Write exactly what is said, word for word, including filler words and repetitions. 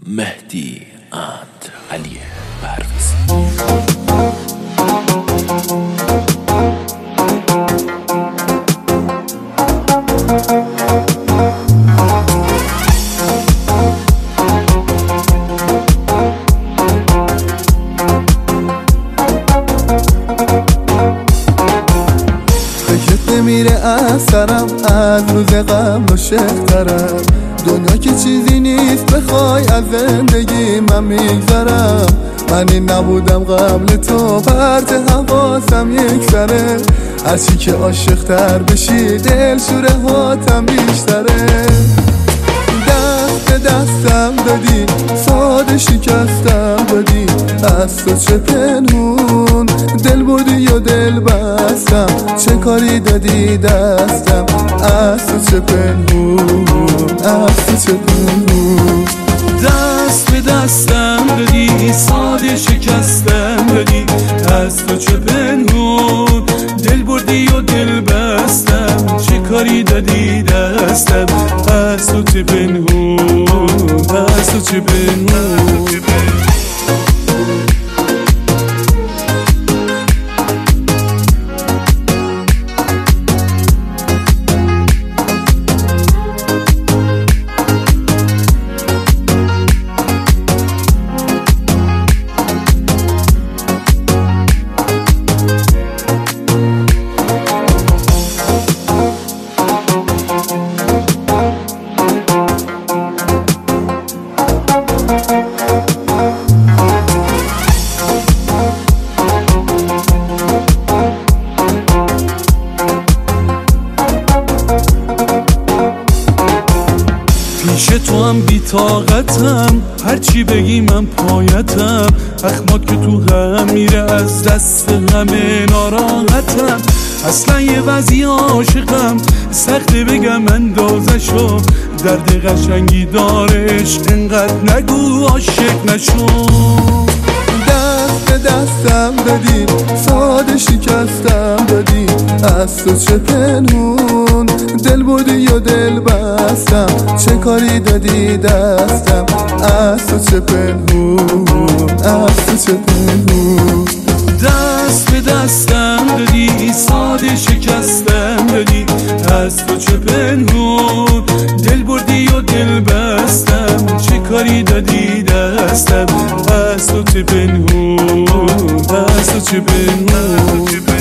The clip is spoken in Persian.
مهدی اند علی پرویزی. میره از سرم از روز قبل و شخترم، دنیا که چیزی نیست بخوای از زندگی من میگذرم. من این نبودم قبل تو، پرت حواسم یک سره، هرچی که عاشق تر بشی دل شوره هاتم بیشتره. دست دستم دادی ساده شکستم دادی، از تو چه پنهون دل بردی و دل بستم، چه کاری دادی دستم، از تو چه پنهون از تو چه پنهون. دست به دستم دادی ساده شکستم دادی، از تو چه پنهون دل بردی و دل بستم، چه کاری دادی دستم، از تو چه پنهون از تو چه پنهون. پیش تو هم بی طاقتم، هرچی بگی من پایتم، اخمات که تو هم میره از دست همه ناراحتم. اصلا یه وضعی عاشقم سخته بگم اندازشو، درد قشنگی دارش انقدر نگو عاشق نشو. دست دستم دادی ساده شکستم دادی، از تو چه پنهون دل بودی و دل بستم، چه کاری دادی دستم، از تو چه پنهون از تو چه پنهون. دست به دستم دادی ساده شکستم دادی، از تو چه پنهون دل بردی و دل بستم، چه کاری دادی دستم، از تو چه پنهون از تو چه پنهون.